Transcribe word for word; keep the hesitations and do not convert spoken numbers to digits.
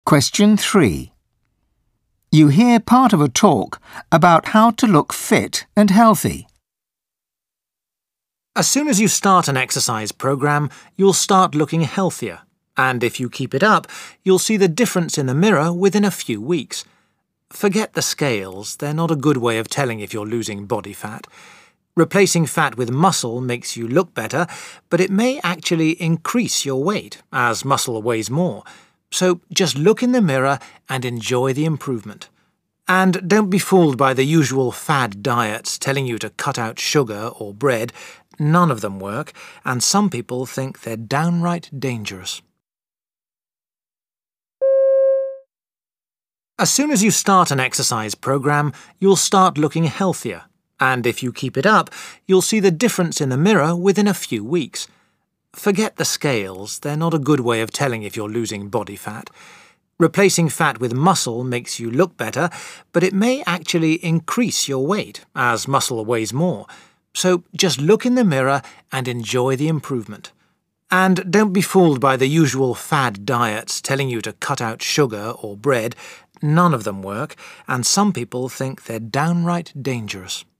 Question three. You hear part of a talk about how to look fit and healthy. As soon as you start an exercise program, you'll start looking healthier. And if you keep it up, you'll see the difference in the mirror within a few weeks. Forget the scales, they're not a good way of telling if you're losing body fat. Replacing fat with muscle makes you look better, but it may actually increase your weight, as muscle weighs more. So just look in the mirror and enjoy the improvement. And don't be fooled by the usual fad diets telling you to cut out sugar or bread. None of them work, and some people think they're downright dangerous. As soon as you start an exercise program, you'll start looking healthier. And if you keep it up, you'll see the difference in the mirror within a few weeks. Forget the scales, they're not a good way of telling if you're losing body fat. Replacing fat with muscle makes you look better, but it may actually increase your weight, as muscle weighs more. So just look in the mirror and enjoy the improvement. And don't be fooled by the usual fad diets telling you to cut out sugar or bread. None of them work, and some people think they're downright dangerous.